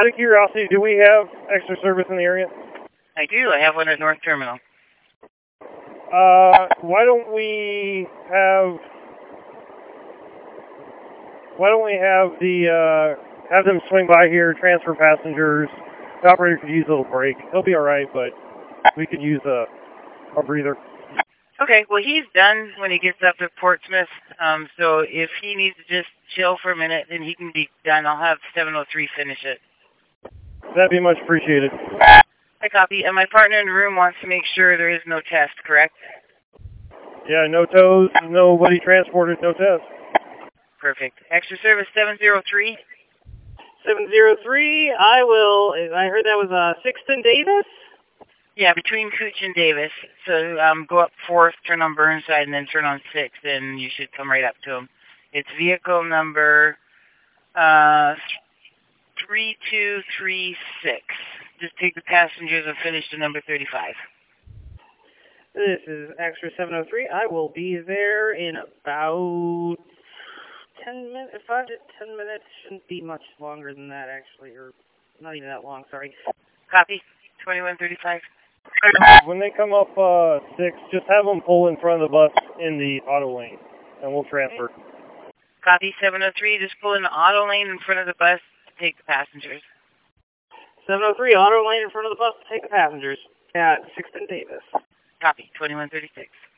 Out of curiosity, do we have extra service in the area? I do. I have one at North Terminal. Why don't we have have them swing by here, transfer passengers. The operator could use a little break. He'll be all right, but we could use a breather. Okay, well, he's done when he gets up to Portsmouth, so if he needs to just chill for a minute, then he can be done. I'll have 703 finish it. That'd be much appreciated. I copy. And my partner in the room wants to make sure there is no test, correct? Yeah, no tows, nobody transported, no test. Perfect. Extra service 703? 703, I heard that was Sixton Davis? Yeah, between Cooch and Davis. So go up 4th, turn on Burnside, and then turn on 6th, and you should come right up to him. It's vehicle number 3236. Just take the passengers and finish to number 35. This is Extra 703. I will be there in about 10 minutes, 5 to 10 minutes. Shouldn't be much longer than that, actually, or not even that long, sorry. Copy. 2135. When they come up 6, just have them pull in front of the bus in the auto lane, and we'll transfer. Copy. 703, just pull in the auto lane in front of the bus to take the passengers. 703, auto lane in front of the bus to take the passengers at Sixton Davis. Copy. 2136.